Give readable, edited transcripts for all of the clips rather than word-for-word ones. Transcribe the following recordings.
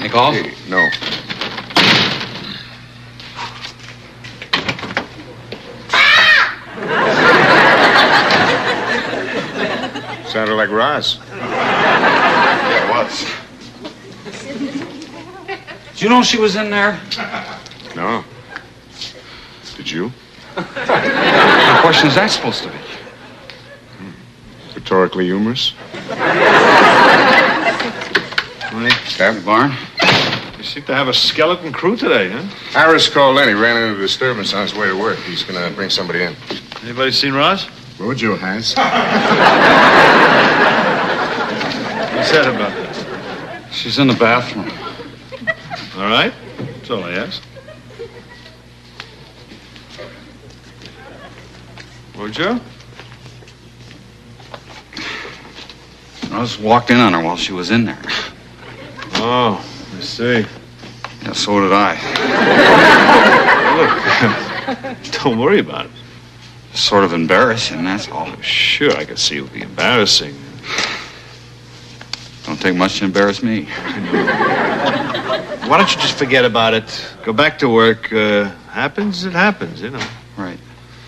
Any calls? Hey, no. Sounded like Roz. Yeah, it was. Did you know she was in there? No. Did you? What question is that supposed to be? Rhetorically humorous. Captain Barn? You seem to have a skeleton crew today, huh? Harris called in. He ran into a disturbance on his way to work. He's going to bring somebody in. Anybody seen Roz? Rojo has. What's that about? She's in the bathroom. All right. That's all I asked. Rojo? I just walked in on her while she was in there. Oh, I see. Yeah, so did I. Look, don't worry about it. Sort of embarrassing, that's all. Sure, I can see it would be embarrassing. Don't take much to embarrass me. Why don't you just forget about it? Go back to work. Happens, it happens, you know. Right.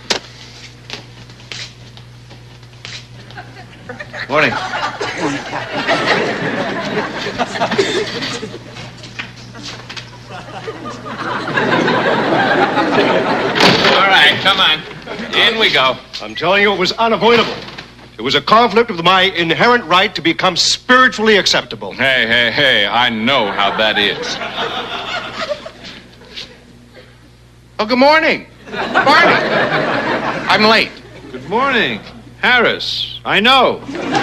Morning. All right, come on. In we go. I'm telling you, it was unavoidable. It was a conflict with my inherent right to become spiritually acceptable. Hey, I know how that is. Oh, good morning. Barney. I'm late. Good morning. Harris, I know.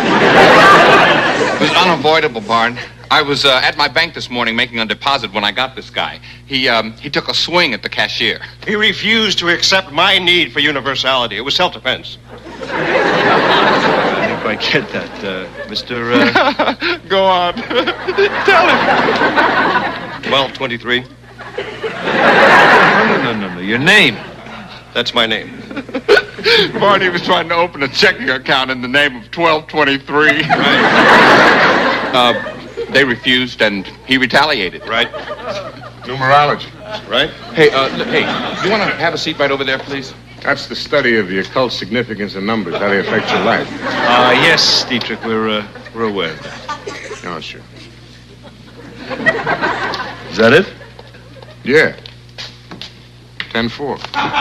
It was unavoidable, Barn. I was at my bank this morning making a deposit when I got this guy. He took a swing at the cashier. He refused to accept my need for universality. It was self-defense. I think I get that, Mr. Go on. Tell him. 1223. No. Your name. That's my name. Barney was trying to open a checking account in the name of 1223. Right. They refused, and he retaliated. Right. Numerology. Right. Hey, you want to have a seat right over there, please? That's the study of the occult significance of numbers, how they affect your life. Yes, Dietrich, we're aware of that. Oh, sure. Is that it? Yeah. 10-4.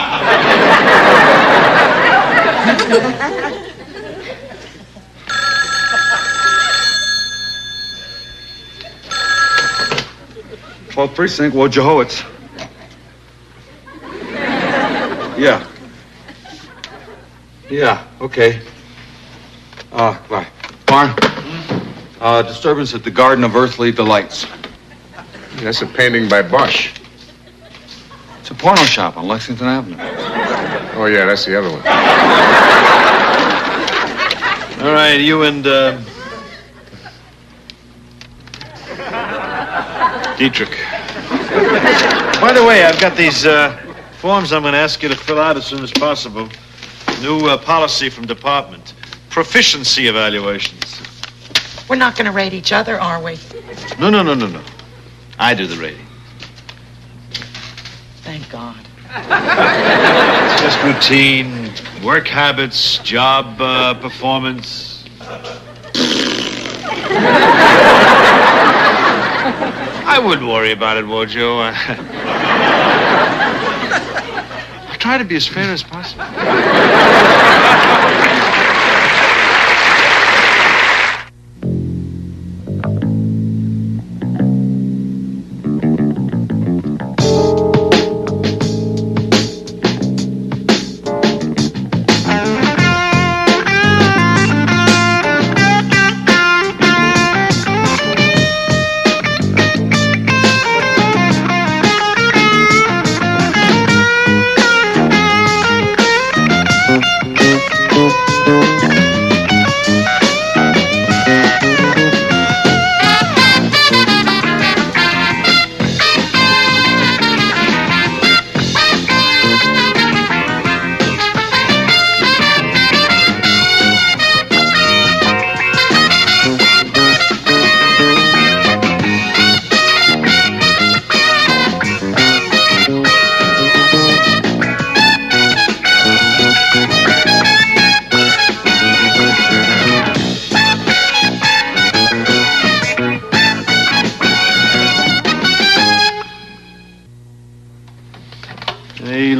Well, precinct, Wojciechowicz. Yeah, okay. Bye. Barn. Disturbance at the Garden of Earthly Delights. That's a painting by Bosch. It's a porno shop on Lexington Avenue. Oh, yeah, that's the other one. All right, you and, Dietrich. By the way, I've got these, forms I'm going to ask you to fill out as soon as possible. New policy from department. Proficiency evaluations. We're not going to rate each other, are we? No. I do the rating. Thank God. It's just routine, work habits, job performance. I wouldn't worry about it, Wojo. I try to be as fair as possible.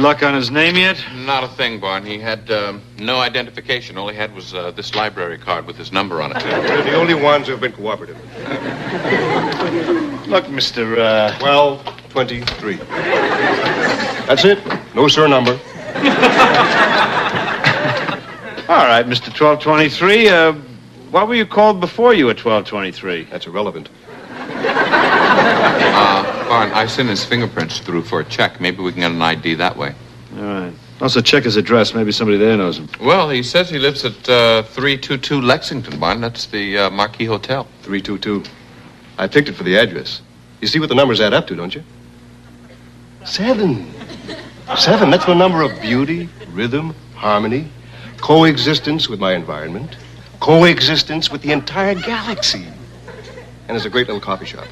luck on his name yet? Not a thing, Barn. He had no identification. All he had was this library card with his number on it. They're the only ones who've been cooperative. Look, Mr. 1223. That's it. No surnumber. All right, Mr. 1223. What were you called before you were 1223? That's irrelevant. Barn, I sent his fingerprints through for a check. Maybe we can get an ID that way. All right. Also, check his address. Maybe somebody there knows him. Well, he says he lives at 322 Lexington, Barn. That's the Marquis Hotel. 322. I picked it for the address. You see what the numbers add up to, don't you? 7. 7, that's the number of beauty, rhythm, harmony, coexistence with my environment, coexistence with the entire galaxy. And there's a great little coffee shop.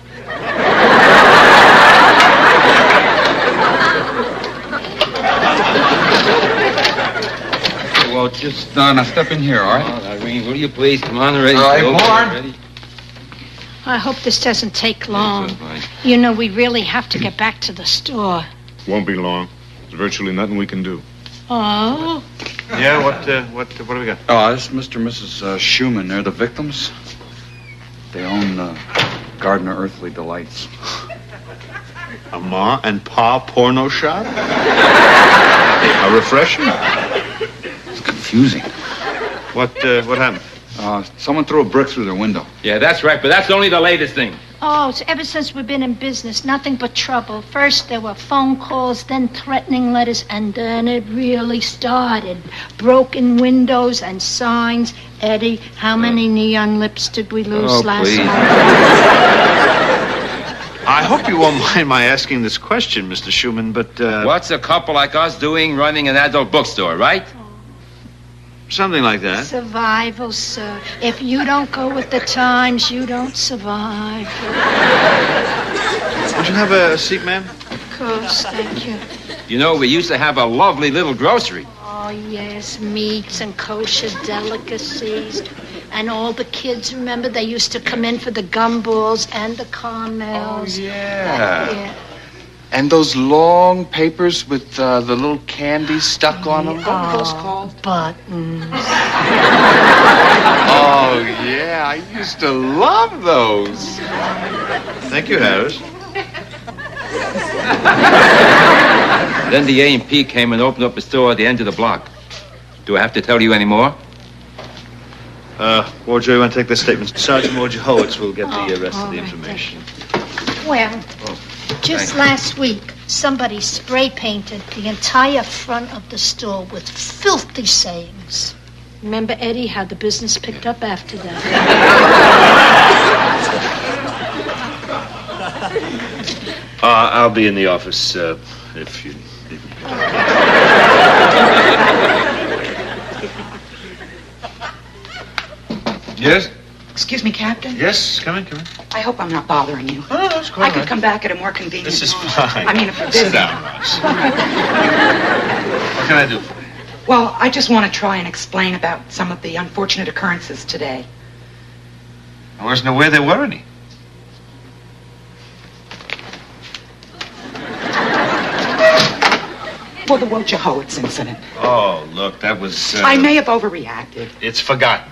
Well, just now step in here, all right? Irene, will you please come on already? All right, Go, Barn. ready? I hope this doesn't take long. That's fine. You know, we really have to get back to the store. Won't be long. There's virtually nothing we can do. Oh, Yeah, what do we got? Oh, this is Mr. and Mrs. Schumann. They're the victims. They own Gardner Earthly Delights. A Ma and Pa porno shop? A refreshing? It's confusing. What happened? Someone threw a brick through their window. Yeah, that's right, but that's only the latest thing. oh, so ever since we've been in business, nothing but trouble. First there were phone calls, then threatening letters, and then it really started. Broken windows and signs. Eddie, how many neon lips did we lose last please. month? I hope you won't mind my asking this question, Mr. Schumann, but What's a couple like us doing running an adult bookstore, right? something like that. Survival, sir. If you don't go with the times, you don't survive. Would you have a seat, ma'am? Of course, thank you. You know, we used to have a lovely little grocery. Oh, yes, meats and kosher delicacies. And all the kids, remember, they used to come in for the gumballs and the caramels. Oh, yeah. Yeah. And those long papers with the little candy stuck on them. What were those called? Buttons. Oh, yeah. I used to love those. Thank you, Harris. Then the A&P came and opened up a store at the end of the block. Do I have to tell you any more? Warjo, you want to take this statement? Sergeant Warjo Howitz will get the rest all of the right, information. Well, just last week, somebody spray painted the entire front of the store with filthy sayings. Remember, Eddie, how the business picked up after that? I'll be in the office if you need me. Yes? Excuse me, Captain. Yes, come in. I hope I'm not bothering you. Oh, that's quite I could come back at a more convenient This is time. fine. I mean, if you're Sit busy. down, Ross. What can I do for you? Well, I just want to try and explain about some of the unfortunate occurrences today. I wasn't aware there were any. Well, the Wojciechowicz incident. Oh, look, that was... I may have overreacted. It's forgotten.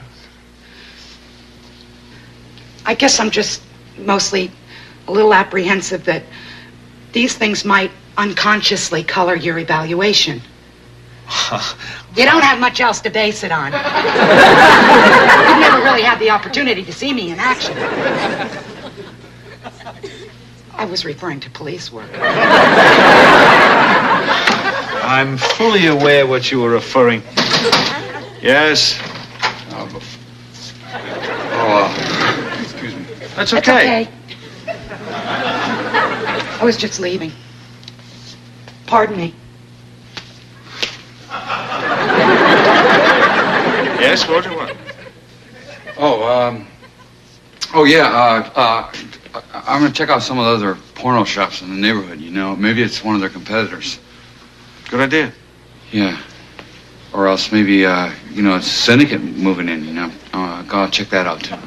I guess I'm just mostly a little apprehensive that these things might unconsciously color your evaluation. You don't have much else to base it on. You've never really had the opportunity to see me in action. I was referring to police work. I'm fully aware what you were referring. Yes. Excuse me. That's It's okay. okay. I was just leaving. Pardon me. Yes, Roger, what? Oh, yeah, I'm going to check out some of the other porno shops in the neighborhood, you know. Maybe it's one of their competitors. Good idea. Yeah. Or else maybe, it's a syndicate moving in, you know. I'll check that out, too.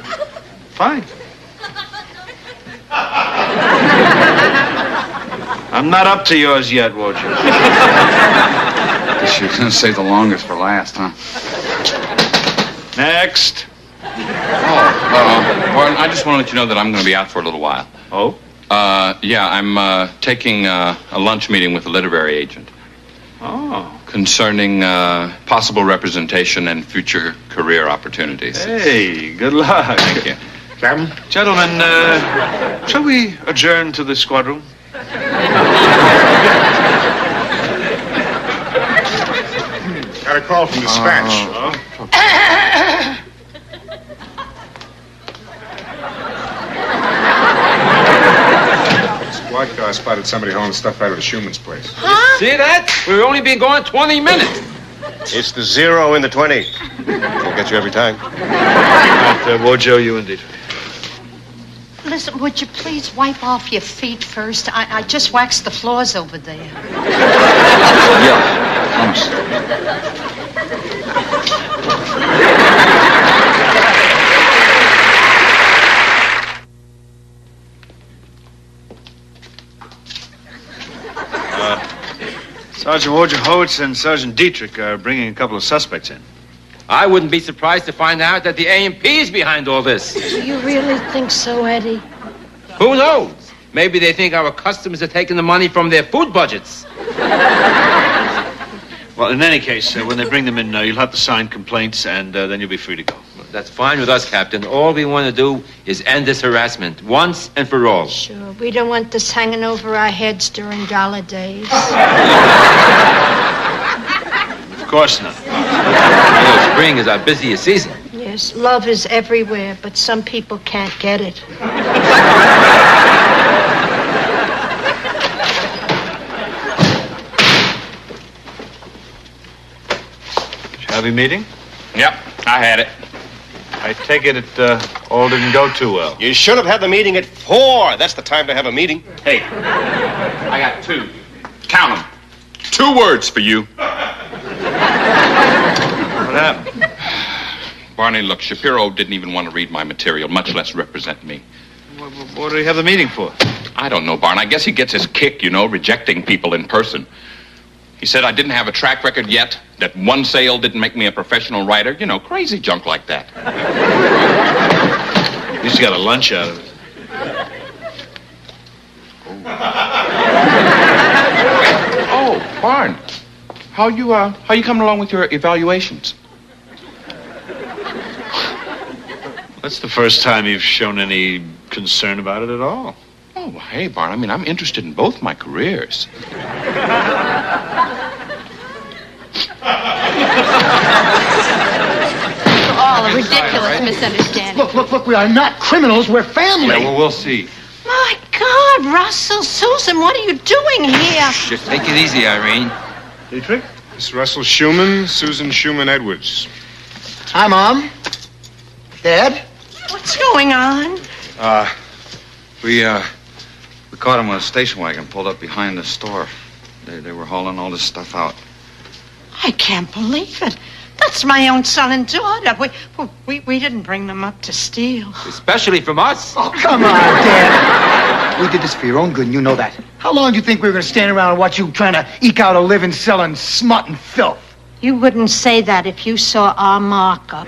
Fine. I'm not up to yours yet, Wojo. Guess you're going to save the longest for last, huh? Next. Barton, I just want to let you know that I'm going to be out for a little while. Oh? Yeah, I'm taking a lunch meeting with a literary agent. Oh. Concerning possible representation and future career opportunities. Hey, good luck. Thank you. Captain? Gentlemen, shall we adjourn to the squad room? Got a call from dispatch. Squad car spotted somebody hauling stuff out of the Schuman's place. See that? We've only been gone 20 minutes. It's the 0 in the 20. We'll get you every time. Wojo, you indeed. Listen, would you please wipe off your feet first? I just waxed the floors over there. Yeah, promise. Sergeant Wojo Howitz and Sergeant Dietrich are bringing a couple of suspects in. I wouldn't be surprised to find out that the A&P is behind all this. Do you really think so, Eddie? Who knows? Maybe they think our customers are taking the money from their food budgets. Well, in any case, when they bring them in, you'll have to sign complaints, and then you'll be free to go. That's fine with us, Captain. All we want to do is end this harassment once and for all. Sure. We don't want this hanging over our heads during gala days. Of course not. Spring is our busiest season. Yes, love is everywhere, but some people can't get it. Shabby meeting? Yep, I had it. I take it all didn't go too well. You should have had the meeting at 4. That's the time to have a meeting. Hey, I got 2. Count them. 2 words for you. What happened? Barney, look, Shapiro didn't even want to read my material, much less represent me. What do we have the meeting for? I don't know, Barn. I guess he gets his kick, rejecting people in person. He said I didn't have a track record yet, that one sale didn't make me a professional writer. Crazy junk like that. At least you got a lunch out of it. Oh, Barn. How you coming along with your evaluations? That's the first time you've shown any concern about it at all. Oh, well, hey, Barn, I'm interested in both my careers. All a ridiculous misunderstanding. Look, we are not criminals, we're family. Yeah, well, we'll see. My God, Russell, Susan, what are you doing here? Just take it easy, Irene. Dietrich? This Russell Schumann, Susan Schumann Edwards. Hi, Mom. Dad? What's going on? We caught him with a station wagon pulled up behind the store. They were hauling all this stuff out. I can't believe it. That's my own son and daughter. We didn't bring them up to steal. Especially from us. Oh, come on, Dad. We did this for your own good, and you know that. How long do you think we were going to stand around and watch you trying to eke out a living selling smut and filth? You wouldn't say that if you saw our markup.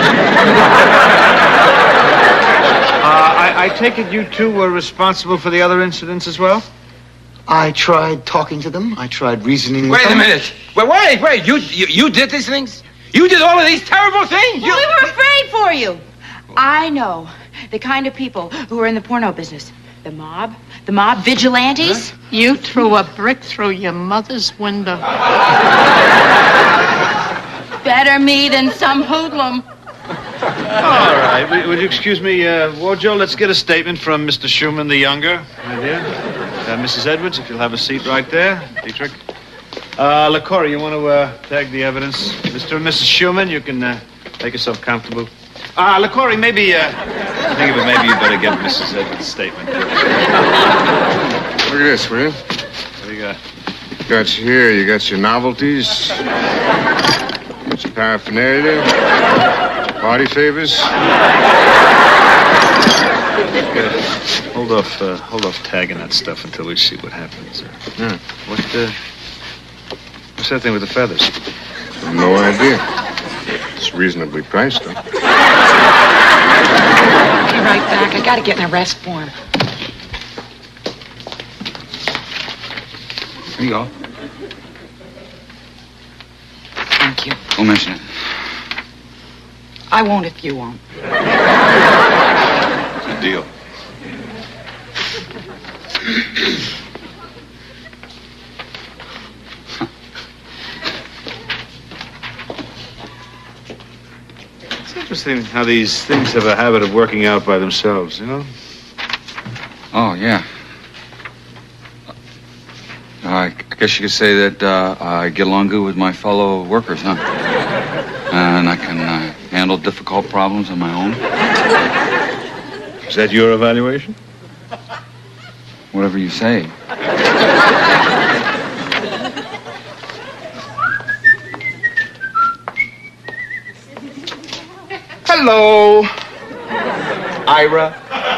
I take it you two were responsible for the other incidents as well? I tried talking to them. I tried reasoning with Wait them. a minute. Wait. You did these things? You did all of these terrible things? Well, we were afraid for you. I know the kind of people who are in the porno business. The mob vigilantes. Huh? You threw a brick through your mother's window. Better me than some hoodlum. All right. Would you excuse me, Wojo? Let's get a statement from Mr. Schumann the Younger, my dear. Mrs. Edwards, if you'll have a seat right there. Dietrich. LaCory, you want to tag the evidence? Mr. and Mrs. Schumann, you can make yourself comfortable. LaCory, maybe, think of it, maybe you better get Mrs. Edwards' statement. Look at this, will you? What do you got? You got your novelties. Got your paraphernalia. Party favors? Hold off tagging that stuff until we see what happens. Yeah. What's that thing with the feathers? No idea. It's reasonably priced, though. Be right back. I gotta get an arrest form. Here you go. Thank you. Don't mention it. I won't if you won't. Good deal. It's interesting how these things have a habit of working out by themselves, you know? Oh, yeah. I guess you could say that I get along good with my fellow workers, huh? And I can handle difficult problems on my own. Is that your evaluation? Whatever you say. Hello, Ira.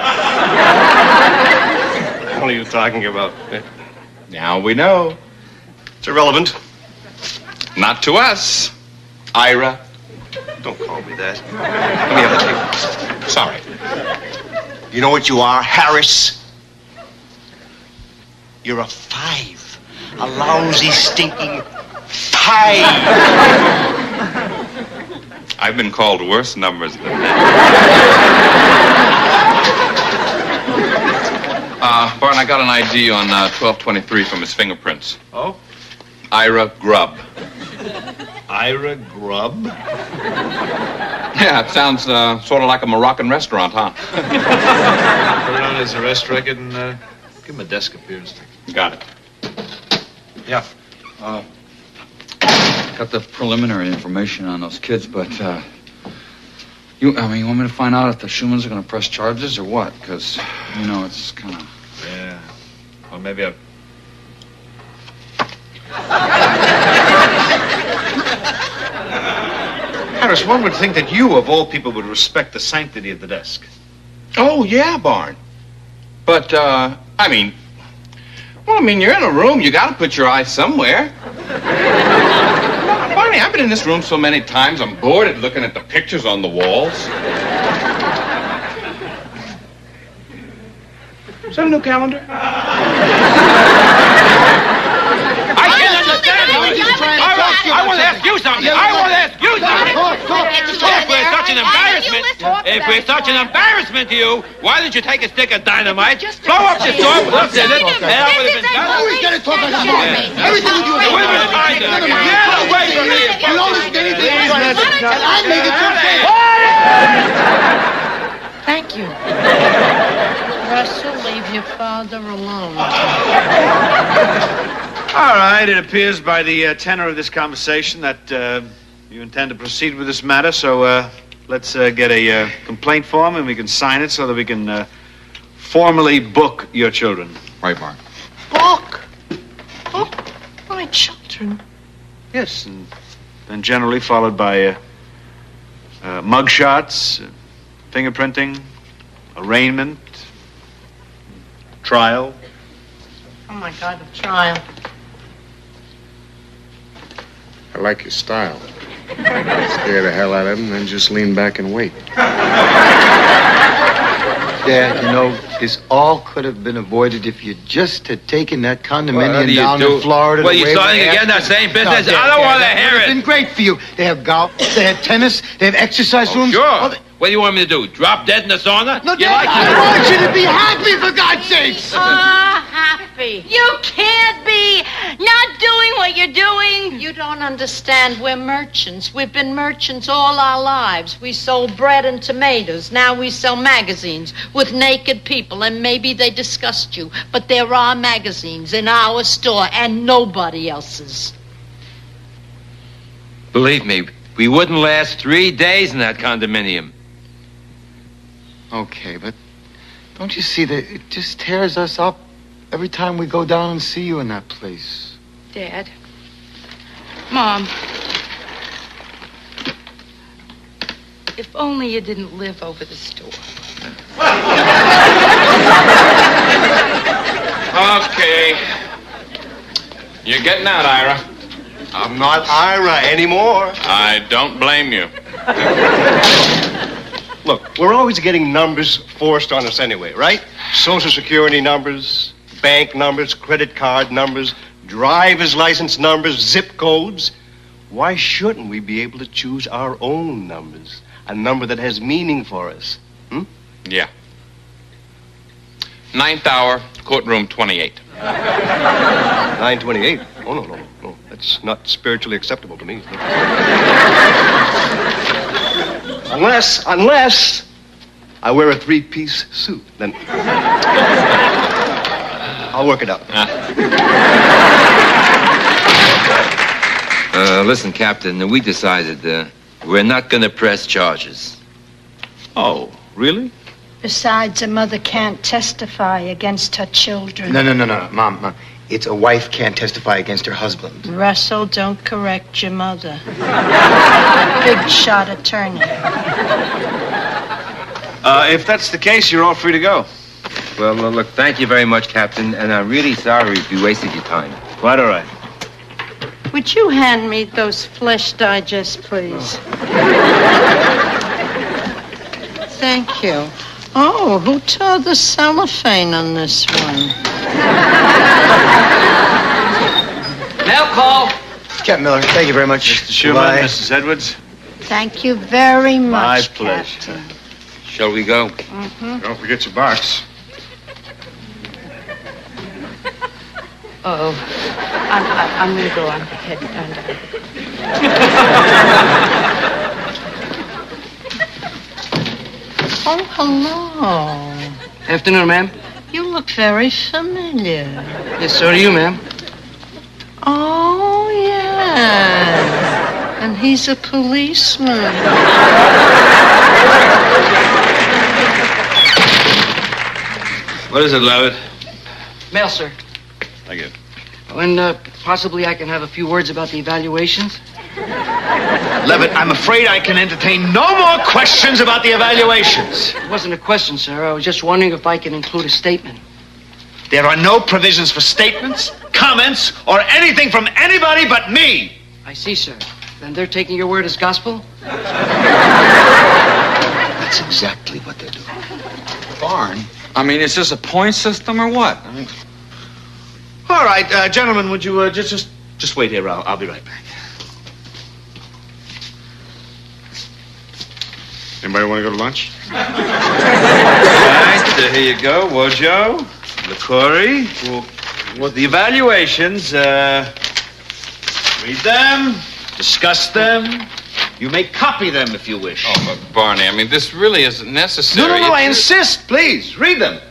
What are you talking about? Now we know. It's irrelevant. Not to us, Ira. Don't call me that. Let me have the tape. Sorry. You know what you are, Harris? You're a 5. A lousy, stinking 5. I've been called worse numbers than that. Bart, I got an ID on 1223 from his fingerprints. Oh? Ira Grubb. Ira Grubb? Yeah, it sounds sort of like a Moroccan restaurant, huh? Put it on his arrest record and give him a desk appearance. Got it. Yeah. Got the preliminary information on those kids, but you want me to find out if the Schumans are going to press charges or what? Because, it's kind of... Yeah. Or maybe I've... Harris, one would think that you, of all people, would respect the sanctity of the desk. Oh, yeah, Barn. But, you're in a room. You got to put your eyes somewhere. Barney, I've been in this room so many times, I'm bored at looking at the pictures on the walls. Is that a new calendar? I can't understand. I want to ask you something. If we're such an embarrassment to you, why didn't you take a stick of dynamite, blow up the store with us in it, and I would have been done? Always gotta talk like a man. Everything you do is We've been trying to get away from me. You don't listen to anything you try to say, and I make it too fair. Thank you. Russell, leave your father alone. All right, it appears by the tenor of this conversation that you intend to proceed with this matter, so let's get a complaint form and we can sign it so that we can formally book your children. Right, Mark. Book? Book my children? Yes, and then generally followed by mugshots, fingerprinting, arraignment, trial. Oh, my God, a trial. I like your style. Scare the hell out of him, then just lean back and wait. Dad, this all could have been avoided if you just had taken that condominium down in Florida. Well, you starting again that same business? I don't want to hear It's it. been great for you. They have golf, they have tennis, they have exercise rooms. Sure. Oh, What do you want me to do? Drop dead in the sauna? No, You Dad, like I want you to be happy, for God's sakes. Happy. You can't be not doing what you're doing. You don't understand. We're merchants. We've been merchants all our lives. We sold bread and tomatoes. Now we sell magazines with naked people, and maybe they disgust you. But there are magazines in our store and nobody else's. Believe me, we wouldn't last 3 days in that condominium. Okay, but don't you see that it just tears us up every time we go down and see you in that place? Dad. Mom. If only you didn't live over the store. Okay. You're getting out, Ira. I'm not Ira anymore. I don't blame you. Look, we're always getting numbers forced on us anyway, right? Social Security numbers, bank numbers, credit card numbers, driver's license numbers, zip codes. Why shouldn't we be able to choose our own numbers? A number that has meaning for us. Yeah. 9th hour, courtroom 28. 928? Oh, no. That's not spiritually acceptable to me. Unless I wear a 3-piece suit, then I'll work it out. Listen, Captain, we decided we're not going to press charges. Oh, really? Besides, a mother can't testify against her children. No, Mom. It's a wife can't testify against her husband. Russell, don't correct your mother. Big shot attorney. If that's the case, you're all free to go. Well, look, thank you very much, Captain, and I'm really sorry if you wasted your time. Quite all right. Would you hand me those flesh digests, please? Thank you. Oh, who tore the cellophane on this one? Mail call. Captain Miller, thank you very much. Mr. Schumann, Goodbye. Mrs. Edwards. Thank you very My much, pleasure. Captain. Shall we go? Don't forget your box. Uh-oh. I'm going to go on ahead Oh, hello. Afternoon, ma'am. You look very familiar. Yes, so do you, ma'am. Oh, yeah. And he's a policeman. What is it, Levitt? Mail, sir. Thank you. And possibly I can have a few words about the evaluations. Levitt, I'm afraid I can entertain no more questions about the evaluations. It wasn't a question, sir. I was just wondering if I can include a statement. There are no provisions for statements, comments, or anything from anybody but me. I see, sir. Then they're taking your word as gospel? That's exactly what they're doing. Barn? I mean, is this a point system or what? I mean, All right, gentlemen, would you just wait here? I'll be right back. Anybody want to go to lunch? All right, here you go. Wojo, LaCourie. Well, the evaluations, read them, discuss them. You may copy them if you wish. Oh, but Barney, I mean, this really isn't necessary. No, I insist. Please, read them.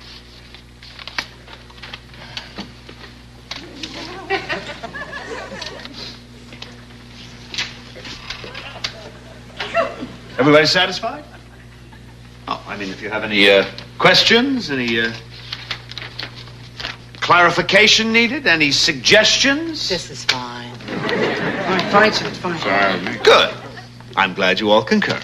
Everybody satisfied? Oh, I mean, if you have any questions, any clarification needed, any suggestions? This is fine. All right, fine, sir. It's fine. Sorry with me. Good. I'm glad you all concur.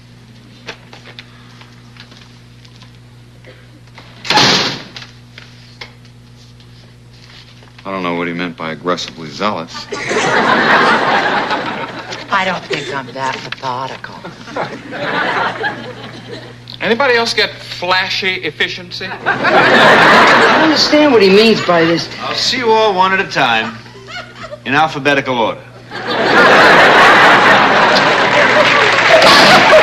I don't know what he meant by aggressively zealous. I don't think I'm that methodical. Anybody else get flashy efficiency? I don't understand what he means by this. I'll see you all one at a time, in alphabetical order.